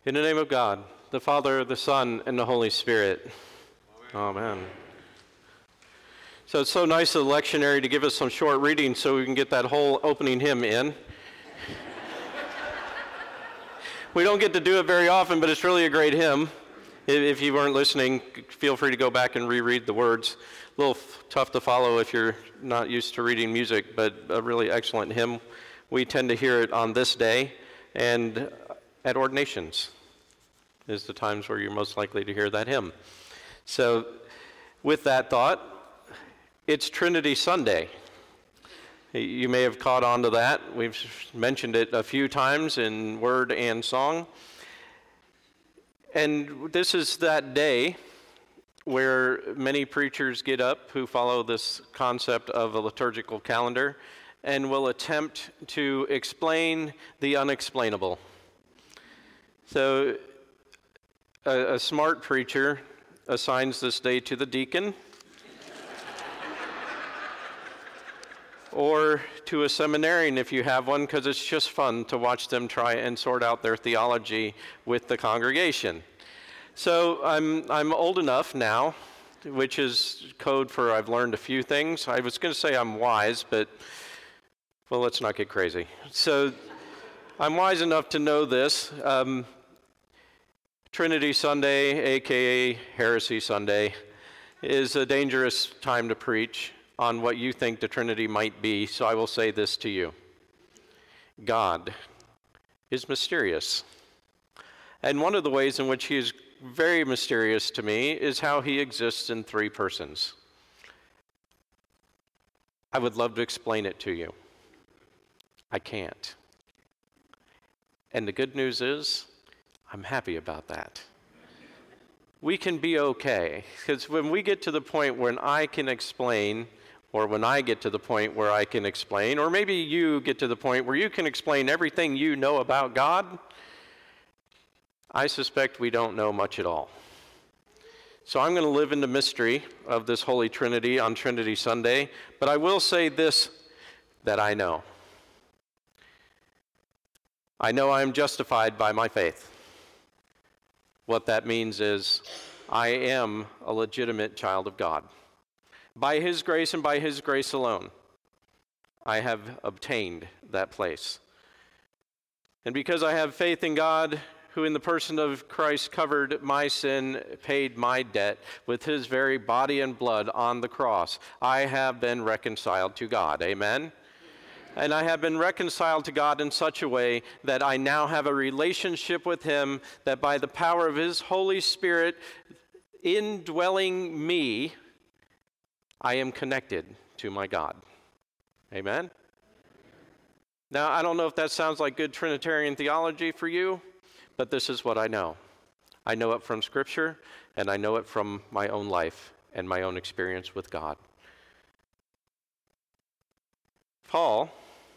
In the name of God, the Father, the Son, and the Holy Spirit. Amen. So it's so nice of the lectionary to give us some short reading so we can get that whole opening hymn in. We don't get to do it very often, but it's really a great hymn. If you weren't listening, feel free to go back and reread the words. A little tough to follow if you're not used to reading music, but a really excellent hymn. We tend to hear it on this day and at ordinations is the times where you're most likely to hear that hymn. So with that thought, it's Trinity Sunday. You may have caught on to that. We've mentioned it a few times in word and song. And this is that day where many preachers get up who follow this concept of a liturgical calendar and will attempt to explain the unexplainable. So a smart preacher assigns this day to the deacon or to a seminarian if you have one, because it's just fun to watch them try and sort out their theology with the congregation. So I'm old enough now, which is code for I've learned a few things. I was going to say I'm wise, but well, let's not get crazy. So I'm wise enough to know this. Trinity Sunday, aka Heresy Sunday, is a dangerous time to preach on what you think the Trinity might be, so I will say this to you. God is mysterious. And one of the ways in which he is very mysterious to me is how he exists in three persons. I would love to explain it to you. I can't. And the good news is, I'm happy about that. We can be okay, because when we get to the point when I can explain, or when I get to the point where I can explain, or maybe you get to the point where you can explain everything you know about God, I suspect we don't know much at all. So I'm going to live in the mystery of this Holy Trinity on Trinity Sunday, but I will say this that I know. I know I am justified by my faith. What that means is I am a legitimate child of God. By his grace and by his grace alone, I have obtained that place. And because I have faith in God, who in the person of Christ covered my sin, paid my debt with his very body and blood on the cross, I have been reconciled to God. Amen? And I have been reconciled to God in such a way that I now have a relationship with him, that by the power of his Holy Spirit indwelling me, I am connected to my God. Amen? Now, I don't know if that sounds like good Trinitarian theology for you, but this is what I know. I know it from Scripture, and I know it from my own life and my own experience with God. Paul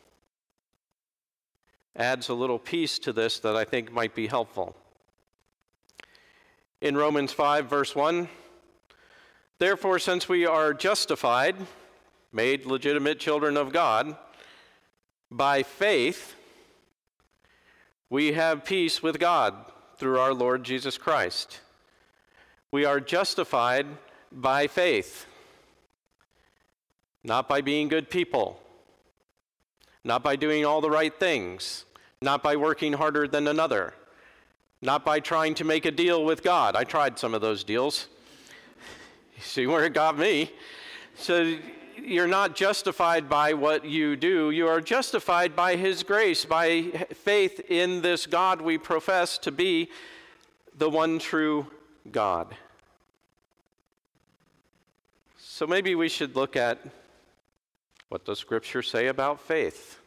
adds a little piece to this that I think might be helpful. In Romans 5, verse 1, therefore, since we are justified, made legitimate children of God, by faith, we have peace with God through our Lord Jesus Christ. We are justified by faith, not by being good people, not by doing all the right things, not by working harder than another, not by trying to make a deal with God. I tried some of those deals. You see where it got me. So you're not justified by what you do. You are justified by his grace, by faith in this God we profess to be the one true God. So maybe we should look at what does Scripture say about faith.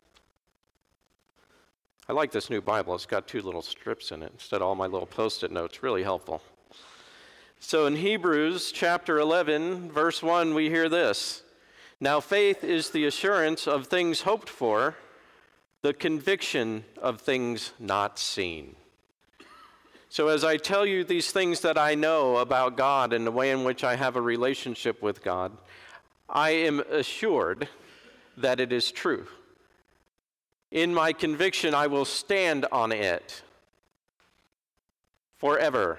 I like this new Bible. It's got two little strips in it instead of all my little Post-it notes. Really helpful. So in Hebrews chapter 11, verse 1, we hear this. Now faith is the assurance of things hoped for, the conviction of things not seen. So as I tell you these things that I know about God and the way in which I have a relationship with God, I am assured that it is true. In my conviction, I will stand on it. forever.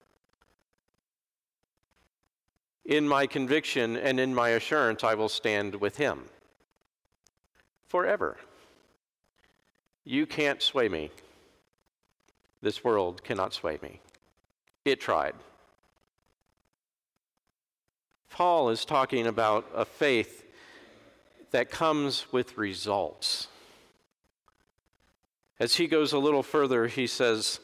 In my conviction and in my assurance, I will stand with him forever. You can't sway me. This world cannot sway me. It tried. Paul is talking about a faith that comes with results. As he goes a little further, he says,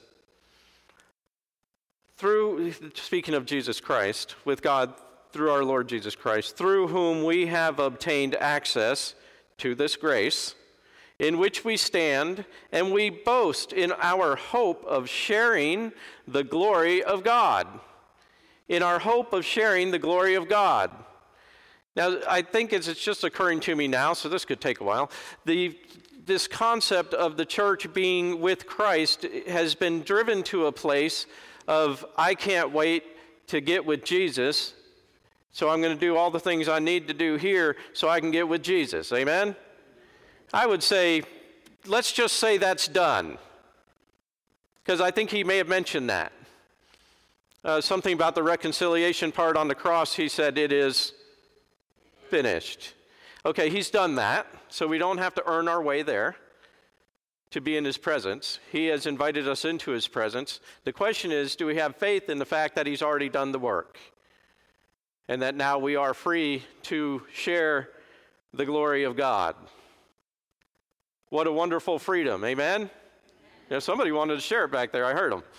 speaking of Jesus Christ, with God, through our Lord Jesus Christ, through whom we have obtained access to this grace, in which we stand, and we boast in our hope of sharing the glory of God. In our hope of sharing the glory of God. Now, I think it's just occurring to me now, so this could take a while. This concept of the church being with Christ has been driven to a place of, I can't wait to get with Jesus, so I'm going to do all the things I need to do here so I can get with Jesus. Amen? I would say, let's just say that's done. Because I think he may have mentioned that. Something about the reconciliation part on the cross, he said, it is finished. Okay, he's done that, so we don't have to earn our way there to be in his presence. He has invited us into his presence. The question is, do we have faith in the fact that he's already done the work? And that now we are free to share the glory of God. What a wonderful freedom, amen? Yeah, somebody wanted to share it back there, I heard them.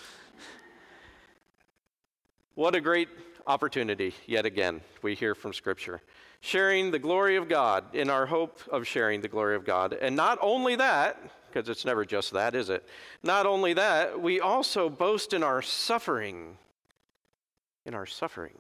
What a great opportunity, yet again, we hear from Scripture. Sharing the glory of God, in our hope of sharing the glory of God. And not only that, because it's never just that, is it? Not only that, we also boast in our suffering. In our suffering.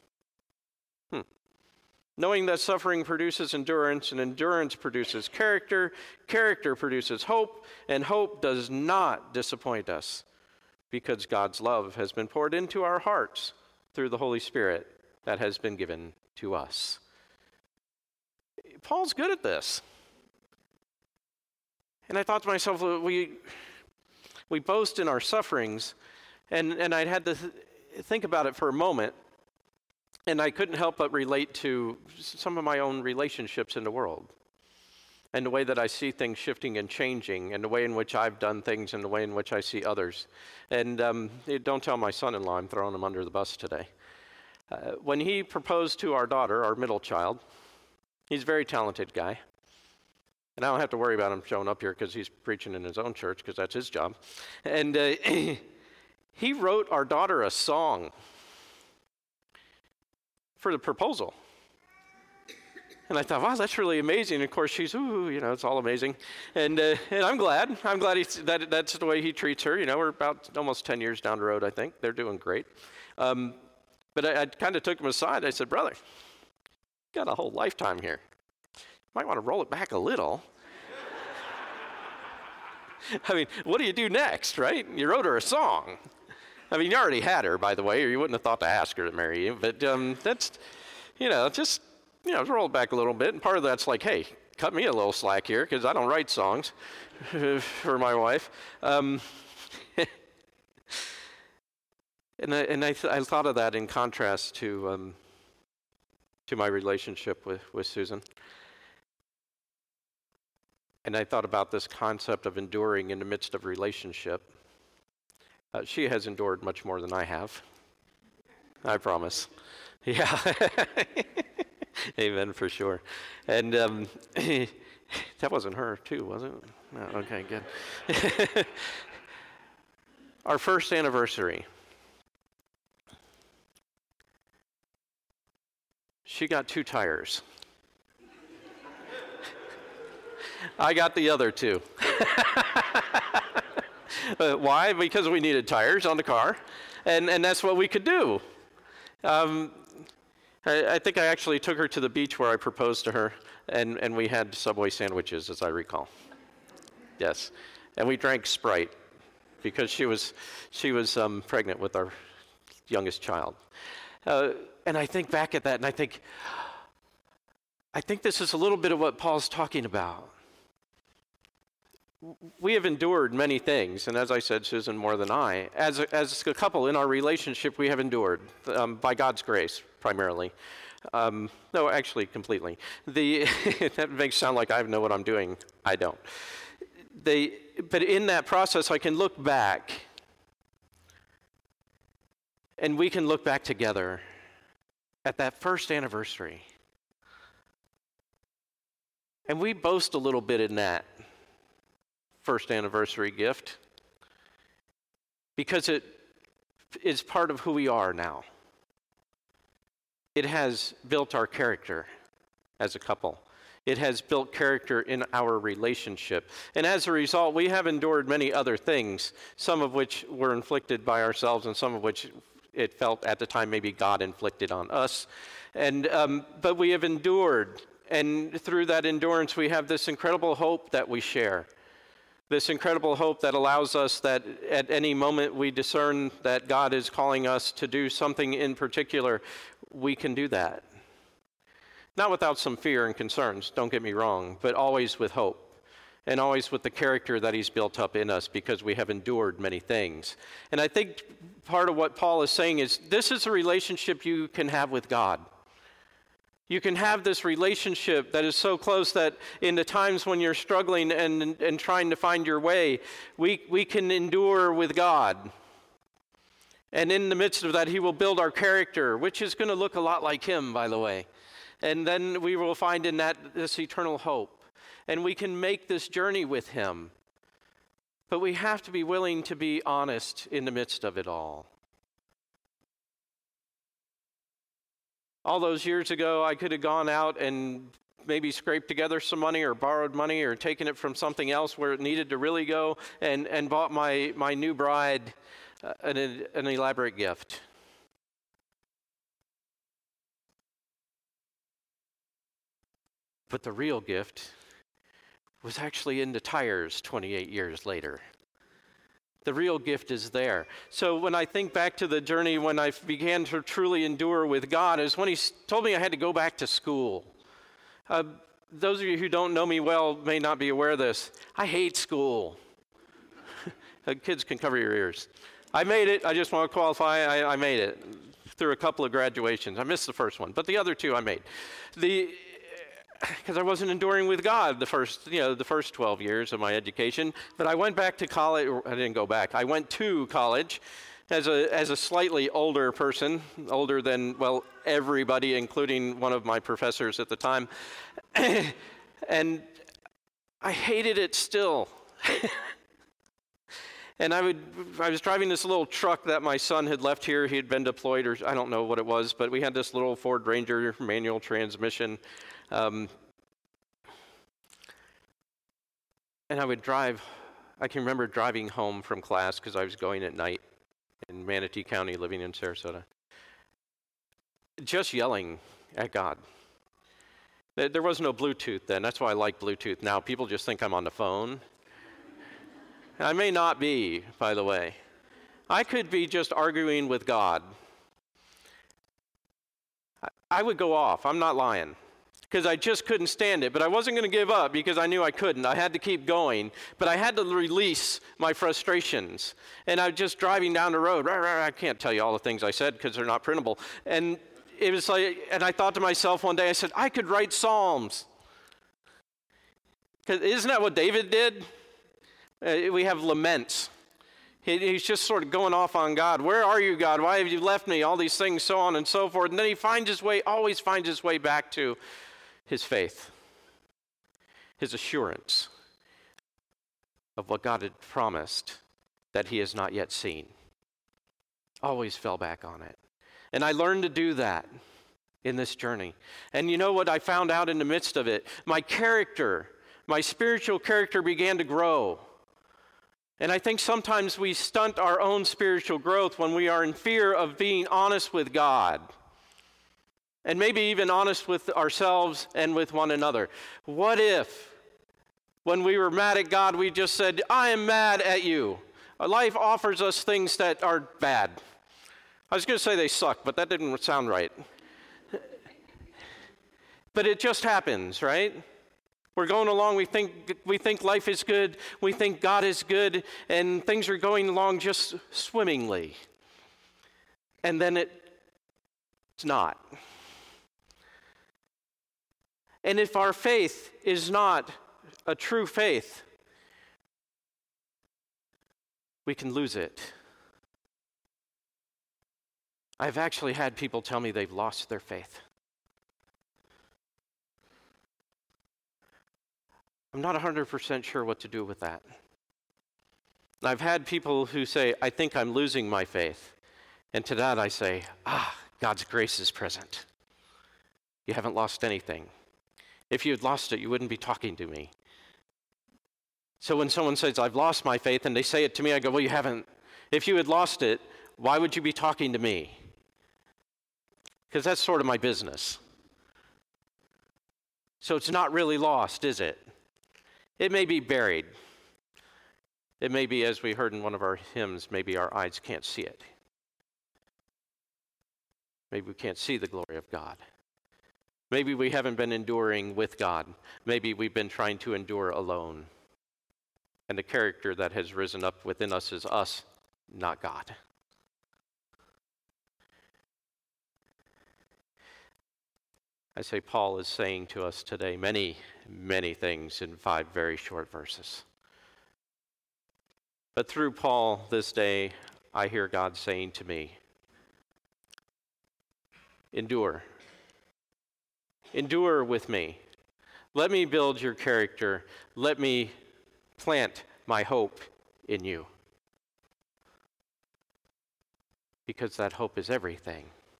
Knowing that suffering produces endurance, and endurance produces character, character produces hope, and hope does not disappoint us. Because God's love has been poured into our hearts through the Holy Spirit that has been given to us. Paul's good at this. And I thought to myself, we boast in our sufferings, and I had to think about it for a moment, and I couldn't help but relate to some of my own relationships in the world. And the way that I see things shifting and changing, and the way in which I've done things, and the way in which I see others. And don't tell my son-in-law I'm throwing him under the bus today. When he proposed to our daughter, our middle child, he's a very talented guy. And I don't have to worry about him showing up here because he's preaching in his own church, because that's his job. And he wrote our daughter a song for the proposal. And I thought, wow, that's really amazing. And of course, she's, it's all amazing. And I'm glad. I'm glad that's the way he treats her. We're about almost 10 years down the road, I think. They're doing great. But I kind of took him aside. I said, brother, you got a whole lifetime here. You might want to roll it back a little. I mean, what do you do next, right? You wrote her a song. I mean, you already had her, by the way, or you wouldn't have thought to ask her to marry you. But that's, just... roll it back a little bit, and part of that's like, hey, cut me a little slack here, because I don't write songs for my wife. And I thought of that in contrast to my relationship with Susan. And I thought about this concept of enduring in the midst of relationship. She has endured much more than I have. I promise. Yeah. Amen, for sure. And that wasn't her, too, was it? No, okay, good. Our first anniversary. She got 2 tires. I got the other 2. Why? Because we needed tires on the car, and that's what we could do. I think I actually took her to the beach where I proposed to her, and we had Subway sandwiches, as I recall. Yes, and we drank Sprite because she was pregnant with our youngest child. And I think back at that, and I think this is a little bit of what Paul's talking about. we have endured many things, and as I said, Susan more than I. As a couple in our relationship, we have endured by God's grace, primarily. No, actually, completely. That makes it sound like I know what I'm doing. I don't. But in that process, I can look back, and we can look back together at that first anniversary. And we boast a little bit in that first anniversary gift because it is part of who we are now. It has built our character as a couple. It has built character in our relationship. And as a result, we have endured many other things, some of which were inflicted by ourselves and some of which it felt at the time maybe God inflicted on us. But we have endured, and through that endurance, we have this incredible hope that we share. This incredible hope that allows us that at any moment we discern that God is calling us to do something in particular, we can do that. Not without some fear and concerns, don't get me wrong, but always with hope and always with the character that he's built up in us because we have endured many things. And I think part of what Paul is saying is this is a relationship you can have with God. You can have this relationship that is so close that in the times when you're struggling and trying to find your way, we can endure with God. And in the midst of that, he will build our character, which is going to look a lot like him, by the way. And then we will find in that this eternal hope. And we can make this journey with him. But we have to be willing to be honest in the midst of it all. All those years ago, I could have gone out and maybe scraped together some money or borrowed money or taken it from something else where it needed to really go and bought my new bride an elaborate gift. But the real gift was actually in the tires 28 years later. The real gift is there. So when I think back to the journey when I began to truly endure with God is when he told me I had to go back to school. Those of you who don't know me well may not be aware of this. I hate school. Kids can cover your ears. I made it. I just want to qualify. I made it through a couple of graduations. I missed the first one, but the other two I made. Because I wasn't enduring with God the first 12 years of my education. But I went back to college. I didn't go back. I went to college as a slightly older person, older than, well, everybody, including one of my professors at the time. And I hated it still. And I was driving this little truck that my son had left here. He had been deployed, or I don't know what it was, but we had this little Ford Ranger manual transmission. And I would drive. I can remember driving home from class because I was going at night in Manatee County, living in Sarasota, just yelling at God. There was no Bluetooth then. That's why I like Bluetooth now. People just think I'm on the phone. I may not be, by the way. I could be just arguing with God. I would go off. I'm not lying. Because I just couldn't stand it. But I wasn't going to give up because I knew I couldn't. I had to keep going. But I had to release my frustrations. And I was just driving down the road. I can't tell you all the things I said because they're not printable. And it was like, and I thought to myself one day, I said, I could write Psalms. Because isn't that what David did? We have laments. He's just sort of going off on God. Where are you, God? Why have you left me? All these things, so on and so forth. And then he always finds his way back to his faith, his assurance of what God had promised that he has not yet seen. Always fell back on it. And I learned to do that in this journey. And you know what I found out in the midst of it? My spiritual character began to grow. And I think sometimes we stunt our own spiritual growth when we are in fear of being honest with God. And maybe even honest with ourselves and with one another. What if, when we were mad at God, we just said, I am mad at you. Life offers us things that are bad. I was going to say they suck, but that didn't sound right. But it just happens, right? We're going along, we think life is good, we think God is good, and things are going along just swimmingly. And then it's not. And if our faith is not a true faith, we can lose it. I've actually had people tell me they've lost their faith. I'm not 100% sure what to do with that. I've had people who say, I think I'm losing my faith. And to that I say, God's grace is present. You haven't lost anything. If you had lost it, you wouldn't be talking to me. So when someone says, I've lost my faith, and they say it to me, I go, well, you haven't. If you had lost it, why would you be talking to me? Because that's sort of my business. So it's not really lost, is it? It may be buried. It may be, as we heard in one of our hymns, maybe our eyes can't see it. Maybe we can't see the glory of God. Maybe we haven't been enduring with God. Maybe we've been trying to endure alone. And the character that has risen up within us is us, not God. I say Paul is saying to us today many, many things in 5 very short verses. But through Paul this day, I hear God saying to me, endure. Endure with me. Let me build your character. Let me plant my hope in you. Because that hope is everything.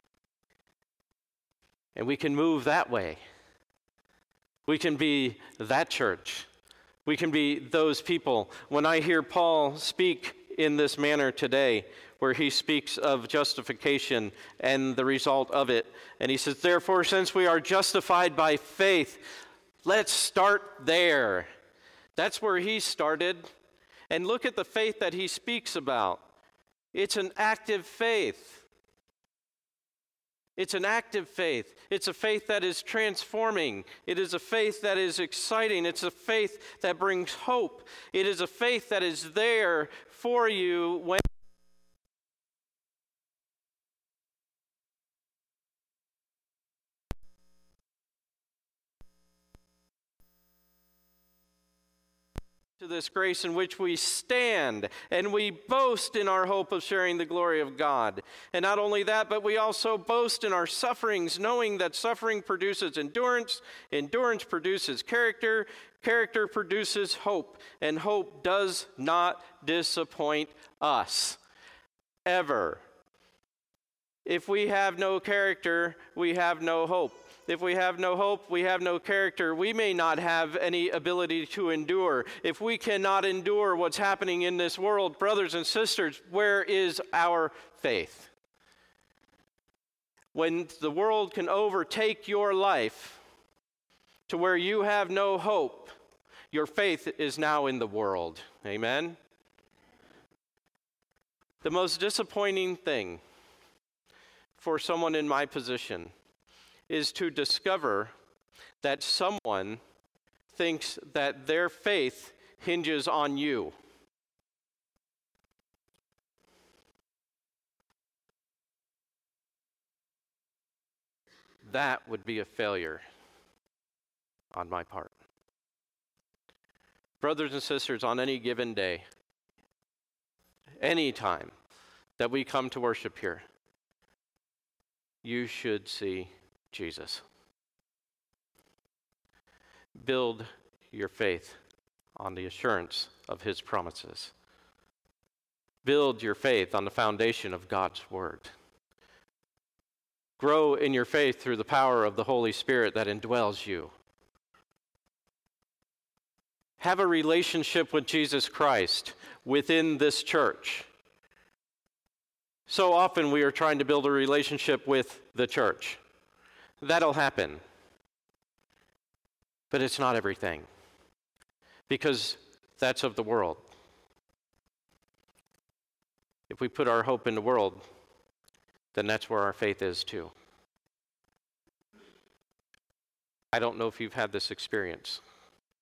And we can move that way. We can be that church. We can be those people. When I hear Paul speak in this manner today, where he speaks of justification and the result of it, and he says, therefore, since we are justified by faith, let's start there. That's where he started. And look at the faith that he speaks about. It's an active faith. It's an active faith. It's a faith that is transforming. It is a faith that is exciting. It's a faith that brings hope. It is a faith that is there for you when to this grace in which we stand and we boast in our hope of sharing the glory of God. And not only that, but we also boast in our sufferings, knowing that suffering produces endurance, endurance produces character, character produces hope, and hope does not disappoint us, ever. If we have no character, we have no hope. If we have no hope, we have no character. We may not have any ability to endure. If we cannot endure what's happening in this world, brothers and sisters, where is our faith? When the world can overtake your life to where you have no hope, your faith is now in the world. Amen? The most disappointing thing for someone in my position is to discover that someone thinks that their faith hinges on you. That would be a failure on my part. Brothers and sisters, on any given day, any time that we come to worship here, you should see Jesus. Build your faith on the assurance of his promises. Build your faith on the foundation of God's word. Grow in your faith through the power of the Holy Spirit that indwells you. Have a relationship with Jesus Christ within this church. So often we are trying to build a relationship with the church. That'll happen. But it's not everything. Because that's of the world. If we put our hope in the world, then that's where our faith is too. I don't know if you've had this experience,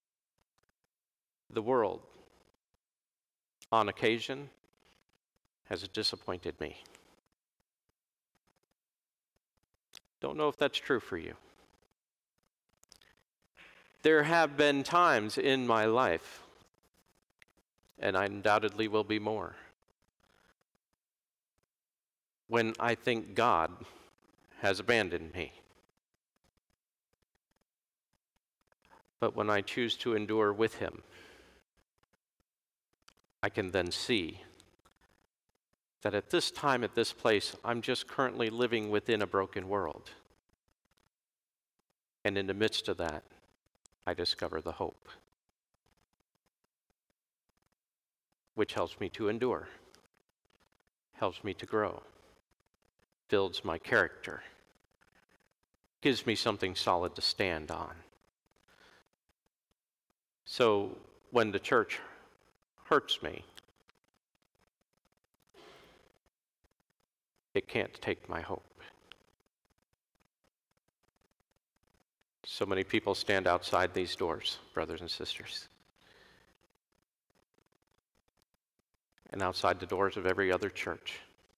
The world, on occasion, has disappointed me. Don't know if that's true for you. There have been times in my life, and I undoubtedly will be more, when I think God has abandoned me. But when I choose to endure with him, I can then see that at this time, at this place, I'm just currently living within a broken world. And in the midst of that, I discover the hope, which helps me to endure, helps me to grow, builds my character, gives me something solid to stand on. So when the church hurts me, it can't take my hope. So many people stand outside these doors, brothers and sisters, and outside the doors of every other church,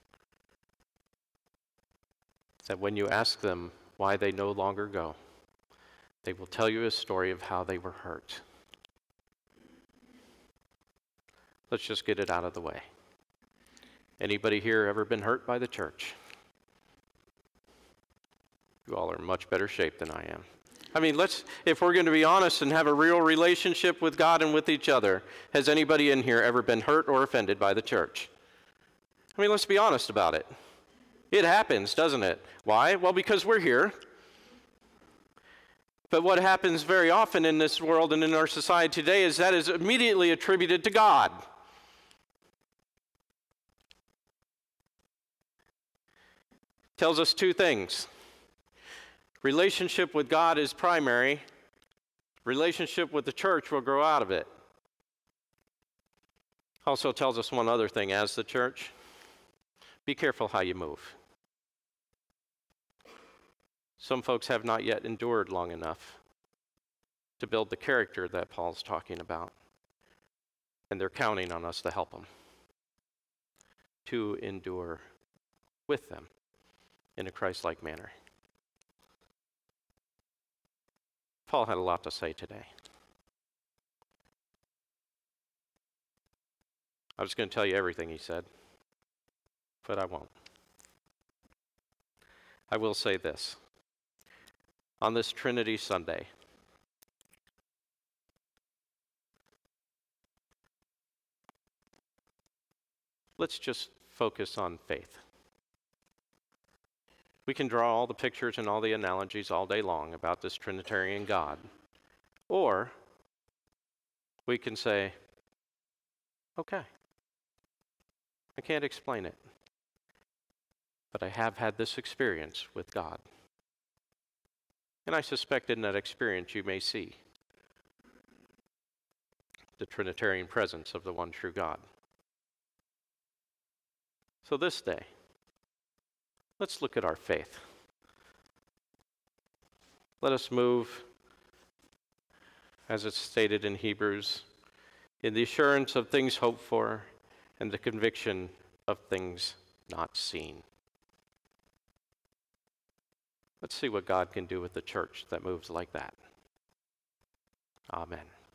that when you ask them why they no longer go, they will tell you a story of how they were hurt. Let's just get it out of the way. Anybody here ever been hurt by the church? You all are in much better shape than I am. I mean, if we're going to be honest and have a real relationship with God and with each other, has anybody in here ever been hurt or offended by the church? I mean, let's be honest about it. It happens, doesn't it? Why? Well, because we're here. But what happens very often in this world and in our society today is that is immediately attributed to God. Tells us two things. Relationship with God is primary. Relationship with the church will grow out of it. Also tells us one other thing as the church. Be careful how you move. Some folks have not yet endured long enough to build the character that Paul's talking about. And they're counting on us to help them to endure with them in a Christ-like manner. Paul had a lot to say today. I was going to tell you everything he said, but I won't. I will say this. On this Trinity Sunday, let's just focus on faith. We can draw all the pictures and all the analogies all day long about this Trinitarian God. Or we can say, okay, I can't explain it, but I have had this experience with God. And I suspect in that experience you may see the Trinitarian presence of the one true God. So this day, let's look at our faith. Let us move, as it's stated in Hebrews, in the assurance of things hoped for and the conviction of things not seen. Let's see what God can do with the church that moves like that. Amen.